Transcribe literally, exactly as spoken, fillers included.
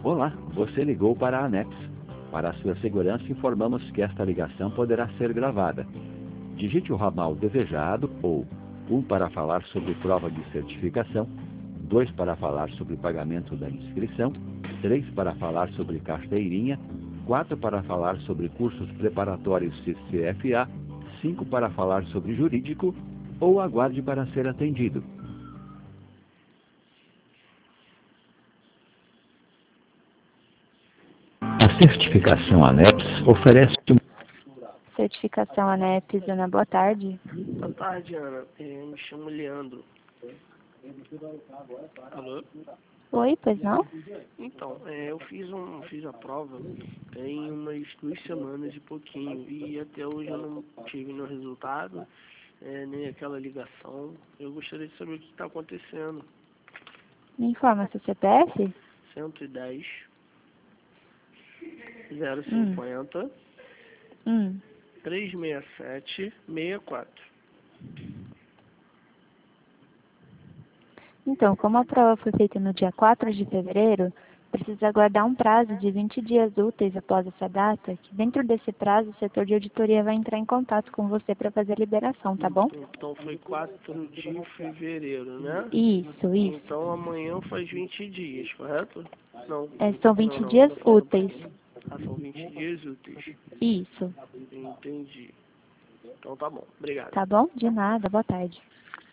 Olá, você ligou para a ANEPS. Para a sua segurança, informamos que esta ligação poderá ser gravada. Digite o ramal desejado ou um para falar sobre prova de certificação, dois para falar sobre pagamento da inscrição, três para falar sobre carteirinha, quatro para falar sobre cursos preparatórios C C F A, cinco para falar sobre jurídico ou aguarde para ser atendido. A certificação ANEPS oferece um... Certificação ANEPS, Ana, boa tarde. Boa tarde, Ana. Eu me chamo Leandro. Alô? Oi, pois não? Então, é, eu fiz, um, fiz a prova tem umas duas semanas e pouquinho, e até hoje eu não tive nenhum resultado, é, nem aquela ligação. Eu gostaria de saber o que está acontecendo. Me informa seu C P F? cento e dez, zero cinquenta, Hum. trezentos e sessenta e sete, sessenta e quatro. Então, como a prova foi feita no dia quatro de fevereiro, precisa aguardar um prazo de vinte dias úteis após essa data, que dentro desse prazo o setor de auditoria vai entrar em contato com você para fazer a liberação, tá bom? Então foi quatro de fevereiro, né? Isso, isso. Então amanhã faz vinte dias, correto? Não. É, são vinte não, não, dias tô falando- úteis. Ah, são vinte dias úteis. Isso. Entendi. Então tá bom. Obrigado. Tá bom? De nada, boa tarde.